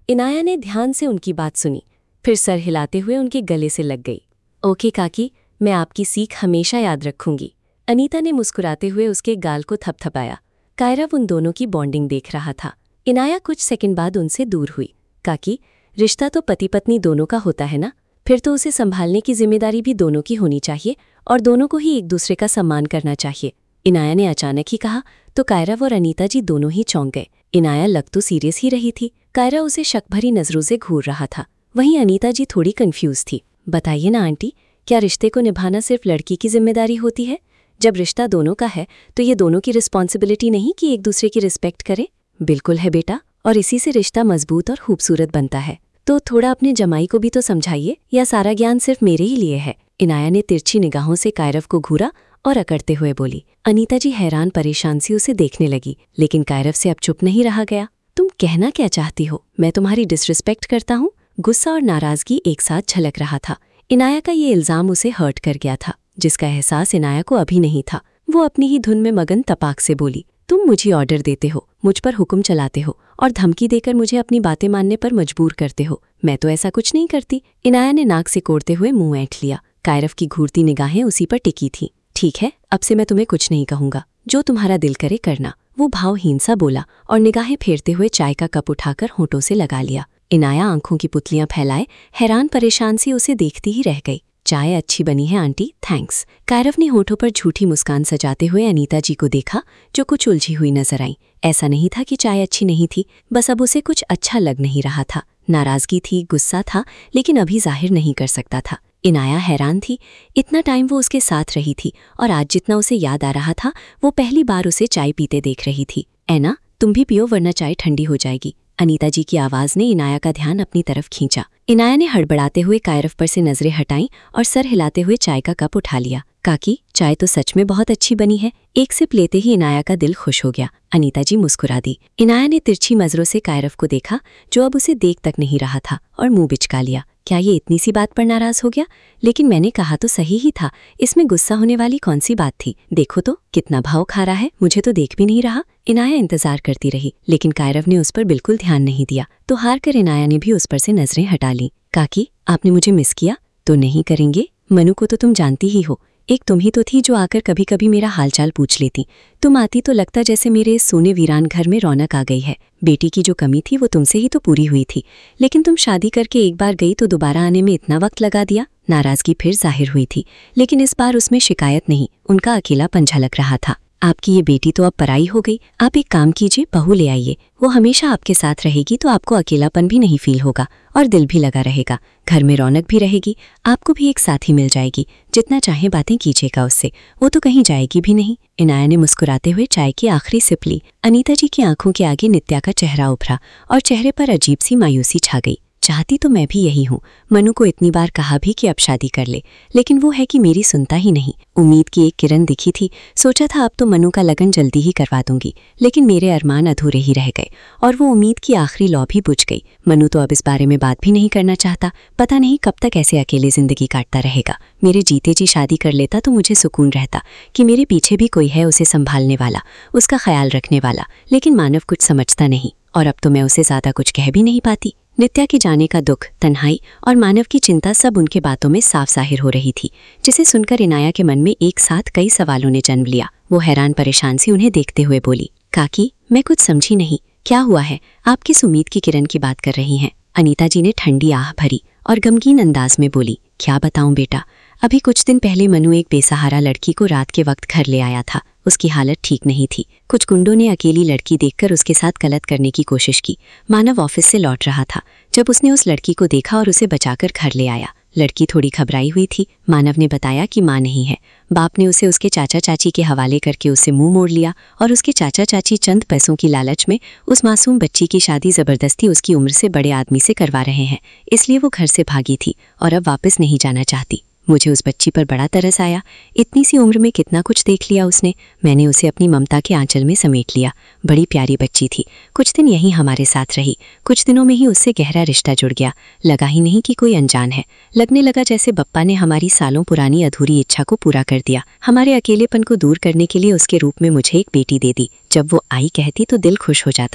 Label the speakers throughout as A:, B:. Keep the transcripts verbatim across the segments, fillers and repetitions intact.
A: इनाया ने ध्यान से उनकी बात सुनी, फिर सर हिलाते हुए उनके गले से लग गई। ओके काकी, मैं आपकी सीख हमेशा याद रखूंगी। अनीता ने मुस्कुराते हुए उसके गाल को थपथपाया। कायरव उन दोनों की बॉन्डिंग देख रहा था। इनाया कुछ सेकंड बाद उनसे दूर हुई। काकी, रिश्ता तो पति पत्नी दोनों का होता है ना, फिर तो उसे संभालने की जिम्मेदारी भी दोनों की होनी चाहिए और दोनों को ही एक दूसरे का सम्मान करना चाहिए। इनाया ने अचानक ही कहा तो कायरव और अनीता जी दोनों ही चौंक गए। इनाया लग तो सीरियस ही रही थी, कायरा उसे शक भरी नजरों से घूर रहा था। वहीं अनीता जी थोड़ी कंफ्यूज थी। बताइए ना आंटी, क्या रिश्ते को निभाना सिर्फ लड़की की जिम्मेदारी होती है? जब रिश्ता दोनों का है तो ये दोनों की रिस्पॉन्सिबिलिटी नहीं कि एक दूसरे की रिस्पेक्ट करें? बिल्कुल है बेटा, और इसी से रिश्ता मजबूत और खूबसूरत बनता है। तो थोड़ा अपने जमाई को भी तो समझाइए, या सारा ज्ञान सिर्फ मेरे ही लिए है? इनाया ने तिरछी निगाहों से कायरव को घूरा और अकड़ते हुए बोली। अनीता जी हैरान परेशान सी उसे देखने लगी, लेकिन कायरव से अब चुप नहीं रहा गया। तुम कहना क्या चाहती हो? मैं तुम्हारी डिसरिस्पेक्ट करता हूँ? गुस्सा और नाराजगी एक साथ झलक रहा था। इनाया का ये इल्जाम उसे हर्ट कर गया था, जिसका एहसास इनाया को अभी नहीं था। वो अपनी ही धुन में मगन तपाक से बोली, तुम मुझे ऑर्डर देते हो, मुझ पर हुक्म चलाते हो और धमकी देकर मुझे अपनी बातें मानने पर मजबूर करते हो। मैं तो ऐसा कुछ नहीं करती। इनाया ने नाक से कोड़ते हुए मुंह ऐंठ लिया। कायरव की घूरती निगाहें उसी पर टिकी थीं। ठीक है, अब से मैं तुम्हें कुछ नहीं कहूंगा, जो तुम्हारा दिल करे करना, वो भावहीन सा बोला और निगाहें फेरते हुए चाय का कप उठाकर होंठों से लगा लिया। इनाया आंखों की पुतलियां फैलाए हैरान परेशान सी उसे देखती ही रह गई। चाय अच्छी बनी है आंटी, थैंक्स। कायरव ने होठों पर झूठी मुस्कान सजाते हुए अनीता जी को देखा, जो कुछ उलझी हुई नजर आई। ऐसा नहीं था कि चाय अच्छी नहीं थी, बस अब उसे कुछ अच्छा लग नहीं रहा था। नाराजगी थी, गुस्सा था, लेकिन अभी जाहिर नहीं कर सकता था। इनाया हैरान थी। इतना टाइम वो उसके साथ रही थी और आज जितना उसे याद आ रहा था वो पहली बार उसे चाय पीते देख रही थी। ऐना, तुम भी पियो वरना चाय ठंडी हो जाएगी। अनीता जी की आवाज ने इनाया का ध्यान अपनी तरफ खींचा। इनाया ने हड़बड़ाते हुए कायरव पर से नजरें हटाईं और सर हिलाते हुए चाय का कप उठा लिया। काकी, चाय तो सच में बहुत अच्छी बनी है। एक सिप लेते ही इनाया का दिल खुश हो गया। अनीता जी मुस्कुरा दी। इनाया ने तिरछी नजरों से कायरव को देखा, जो अब उसे देख तक नहीं रहा था, और मुंह बिचका लिया। क्या ये इतनी सी बात पर नाराज हो गया? लेकिन मैंने कहा तो सही ही था, इसमें गुस्सा होने वाली कौन सी बात थी? देखो तो कितना भाव खा रहा है, मुझे तो देख भी नहीं रहा। इनाया इंतजार करती रही, लेकिन कायरव ने उस पर बिल्कुल ध्यान नहीं दिया। तो हार कर इनाया ने भी उस पर से नजरें हटा ली। काकी, आपने मुझे मिस किया? तो नहीं करेंगे, मनु को तो तुम जानती ही हो। एक तुम ही तो थी जो आकर कभी कभी मेरा हालचाल पूछ लेती। तुम आती तो लगता जैसे मेरे इस सोने वीरान घर में रौनक आ गई है। बेटी की जो कमी थी वो तुमसे ही तो पूरी हुई थी, लेकिन तुम शादी करके एक बार गई तो दोबारा आने में इतना वक्त लगा दिया। नाराजगी फिर जाहिर हुई थी, लेकिन इस बार उसमें शिकायत नहीं, उनका अकेलापन झलक रहा था। आपकी ये बेटी तो अब पराई हो गई। आप एक काम कीजिए, बहू ले आइए। वो हमेशा आपके साथ रहेगी तो आपको अकेलापन भी नहीं फील होगा और दिल भी लगा रहेगा। घर में रौनक भी रहेगी, आपको भी एक साथी मिल जाएगी। जितना चाहे बातें कीजिएगा उससे, वो तो कहीं जाएगी भी नहीं। इनाया ने मुस्कुराते हुए चाय की आखिरी सिप ली। अनीता जी की आंखों के आगे नित्या का चेहरा उभरा और चेहरे पर अजीब सी मायूसी छा गई। चाहती तो मैं भी यही हूँ। मनु को इतनी बार कहा भी कि अब शादी कर ले, लेकिन वो है कि मेरी सुनता ही नहीं। उम्मीद की एक किरण दिखी थी, सोचा था अब तो मनु का लगन जल्दी ही करवा दूंगी, लेकिन मेरे अरमान अधूरे ही रह गए और वो उम्मीद की आखिरी लौ भी बुझ गई। मनु तो अब इस बारे में बात भी नहीं करना चाहता। पता नहीं कब तक ऐसे अकेले जिंदगी काटता रहेगा। मेरे जीते जी शादी कर लेता तो मुझे सुकून रहता कि मेरे पीछे भी कोई है उसे संभालने वाला, उसका ख्याल रखने वाला। लेकिन मानव कुछ समझता नहीं और अब तो मैं उसे ज्यादा कुछ कह भी नहीं पाती। नित्या के जाने का दुख, तन्हाई और मानव की चिंता सब उनके बातों में साफ जाहिर हो रही थी, जिसे सुनकर इनाया के मन में एक साथ कई सवालों ने जन्म लिया। वो हैरान परेशान सी उन्हें देखते हुए बोली, काकी, मैं कुछ समझी नहीं, क्या हुआ है? आप किस उम्मीद की किरण की बात कर रही हैं? अनीता जी ने ठंडी आह भरी और गमगीन अंदाज में बोली, क्या बताऊं बेटा, अभी कुछ दिन पहले मनु एक बेसहारा लड़की को रात के वक्त घर ले आया था। उसकी हालत ठीक नहीं थी। कुछ गुंडों ने अकेली लड़की देखकर उसके साथ गलत करने की कोशिश की। मानव ऑफिस से लौट रहा था जब उसने उस लड़की को देखा और उसे बचाकर घर ले आया। लड़की थोड़ी घबराई हुई थी। मानव ने बताया कि माँ नहीं है। बाप ने उसे उसके चाचा चाची के हवाले करके उससे मुंह मोड़ लिया और उसके चाचा चाची चंद पैसों की लालच में उस मासूम बच्ची की शादी जबरदस्ती उसकी उम्र से बड़े आदमी से करवा रहे हैं। इसलिए वो घर से भागी थी और अब वापस नहीं जाना चाहती। मुझे उस बच्ची पर बड़ा तरस आया। इतनी सी उम्र में कितना कुछ देख लिया उसने। मैंने उसे अपनी ममता के आंचल में समेट लिया। बड़ी प्यारी बच्ची थी। कुछ दिन यहीं हमारे साथ रही। कुछ दिनों में ही उससे गहरा रिश्ता जुड़ गया। लगा ही नहीं कि कोई अनजान है। लगने लगा जैसे बप्पा ने हमारी सालों पुरानी अधूरी इच्छा को पूरा कर दिया। हमारे अकेलेपन को दूर करने के लिए उसके रूप में मुझे एक बेटी दे दी। जब वो आई कहती तो दिल खुश हो जाता था।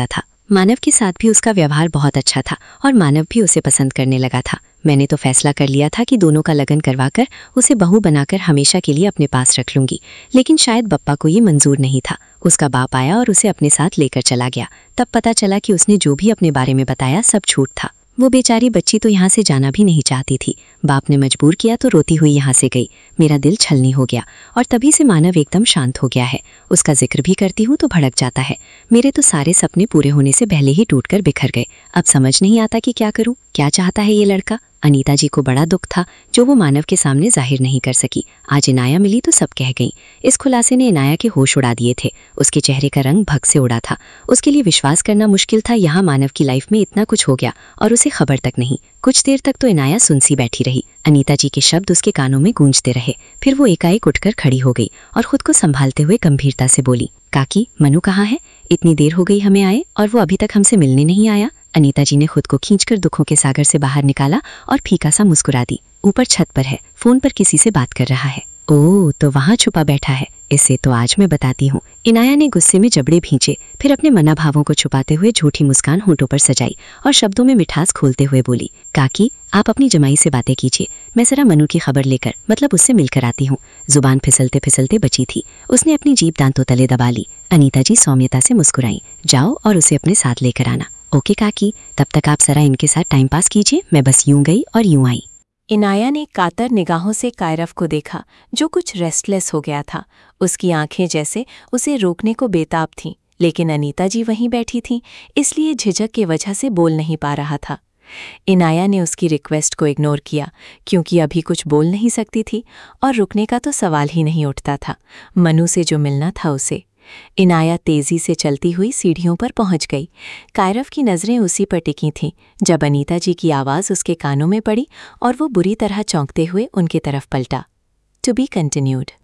A: मानव के साथ भी उसका व्यवहार बहुत अच्छा था और मानव भी उसे पसंद करने लगा था। मैंने तो फैसला कर लिया था कि दोनों का लगन करवाकर उसे बहू बनाकर हमेशा के लिए अपने पास रख लूंगी, लेकिन शायद बप्पा को ये मंजूर नहीं था। उसका बाप आया और उसे अपने साथ लेकर चला गया। तब पता चला कि उसने जो भी अपने बारे में बताया सब झूठ था। वो बेचारी बच्ची तो यहाँ से जाना भी नहीं चाहती थी। बाप ने मजबूर किया तो रोती हुई यहाँ से गई। मेरा दिल छलनी हो गया और तभी से मानव एकदम शांत हो गया है। उसका जिक्र भी करती हूँ तो भड़क जाता है। मेरे तो सारे सपने पूरे होने से पहले ही टूटकर बिखर गए। अब समझ नहीं आता कि क्या करूँ, क्या चाहता है ये लड़का। अनीता जी को बड़ा दुख था जो वो मानव के सामने जाहिर नहीं कर सकी। आज इनाया मिली तो सब कह गई। इस खुलासे ने इनाया के होश उड़ा दिए थे। उसके चेहरे का रंग भग से उड़ा था। उसके लिए विश्वास करना मुश्किल था यहाँ मानव की लाइफ में इतना कुछ हो गया और उसे खबर तक नहीं। कुछ देर तक तो इनाया सुनसी बैठी रही। अनीता जी के शब्द उसके कानों में गूंजते रहे। फिर वो एकाएक उठकर खड़ी हो गई और खुद को संभालते हुए गंभीरता से बोली, काकी, मनु कहाँ है? इतनी देर हो गई हमें आए और वो अभी तक हमसे मिलने नहीं आया। अनीता जी ने खुद को खींचकर दुखों के सागर से बाहर निकाला और फीका सा मुस्कुरा दी। ऊपर छत पर है, फोन पर किसी से बात कर रहा है। ओह, तो वहाँ छुपा बैठा है। इसे तो आज मैं बताती हूँ। इनाया ने गुस्से में जबड़े भींचे, फिर अपने मनाभावों को छुपाते हुए झूठी मुस्कान होंठों पर सजाई और शब्दों में मिठास खोलते हुए बोली, काकी, आप अपनी जमाई से बातें कीजिए, मैं जरा मनु की खबर लेकर मतलब उससे मिलकर आती हूँ। जुबान फिसलते फिसलते बची थी। उसने अपनी जीभ दांतों तले दबा ली। अनीता जी सौम्यता से मुस्कुराई। जाओ और उसे अपने साथ लेकर आना। ओके काकी, तब तक आप जरा इनके साथ टाइम पास कीजिए। मैं बस यूं गई और यूं आई। इनाया ने कातर निगाहों से कायरव को देखा जो कुछ रेस्टलेस हो गया था। उसकी आंखें जैसे उसे रोकने को बेताब थीं, लेकिन अनीता जी वहीं बैठी थीं, इसलिए झिझक की वजह से बोल नहीं पा रहा था। इनाया ने उसकी रिक्वेस्ट को इग्नोर किया क्योंकि अभी कुछ बोल नहीं सकती थी और रुकने का तो सवाल ही नहीं उठता था। मनु से जो मिलना था उसे। इनाया तेजी से चलती हुई सीढ़ियों पर पहुंच गई। कायरव की नज़रें उसी पर टिकी थीं जब अनीता जी की आवाज़ उसके कानों में पड़ी और वो बुरी तरह चौंकते हुए उनकी तरफ पलटा। To be continued.